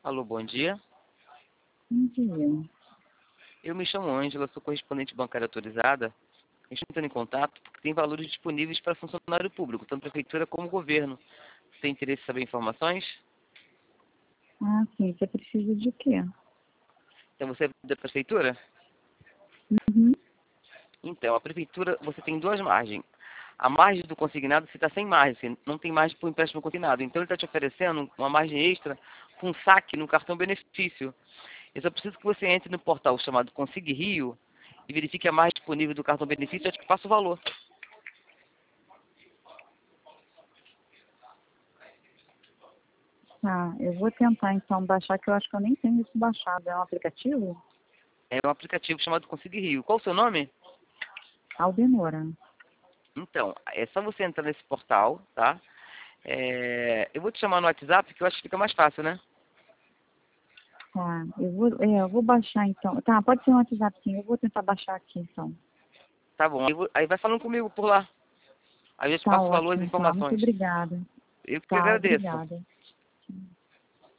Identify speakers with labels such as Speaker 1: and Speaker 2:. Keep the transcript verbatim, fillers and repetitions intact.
Speaker 1: Alô, bom dia.
Speaker 2: Bom dia.
Speaker 1: Eu me chamo Ângela, sou correspondente bancária autorizada. A gente está entrando em contato porque tem valores disponíveis para funcionário público, tanto prefeitura como governo. Você tem interesse em saber informações?
Speaker 2: Ah, sim. Você precisa de quê?
Speaker 1: Então, você é da prefeitura?
Speaker 2: Uhum.
Speaker 1: Então, a prefeitura, você tem duas margens. A margem do consignado, você está sem margem, você não tem margem para o empréstimo consignado. Então, ele está te oferecendo uma margem extra com saque no cartão benefício. Eu só preciso que você entre no portal chamado Consigue Rio e verifique a margem disponível do cartão benefício e eu te passo o valor.
Speaker 2: Tá, eu vou tentar então baixar, que eu acho que eu nem tenho isso baixado. É um aplicativo?
Speaker 1: É um aplicativo chamado Consigue Rio. Qual o seu nome?
Speaker 2: Aldenora.
Speaker 1: Então, é só você entrar nesse portal, tá? É, eu vou te chamar no WhatsApp, que eu acho que fica mais fácil, né?
Speaker 2: Tá, eu vou, é, eu vou baixar então. Tá, pode ser um WhatsApp sim. Eu vou tentar baixar aqui então.
Speaker 1: Tá bom. Eu vou- aí vai falando comigo por lá. Aí eu te
Speaker 2: Tá
Speaker 1: passo o valor e as
Speaker 2: ótimo, tá. Muito
Speaker 1: informações.
Speaker 2: obrigada.
Speaker 1: Eu que
Speaker 2: Tá,
Speaker 1: agradeço.
Speaker 2: obrigada.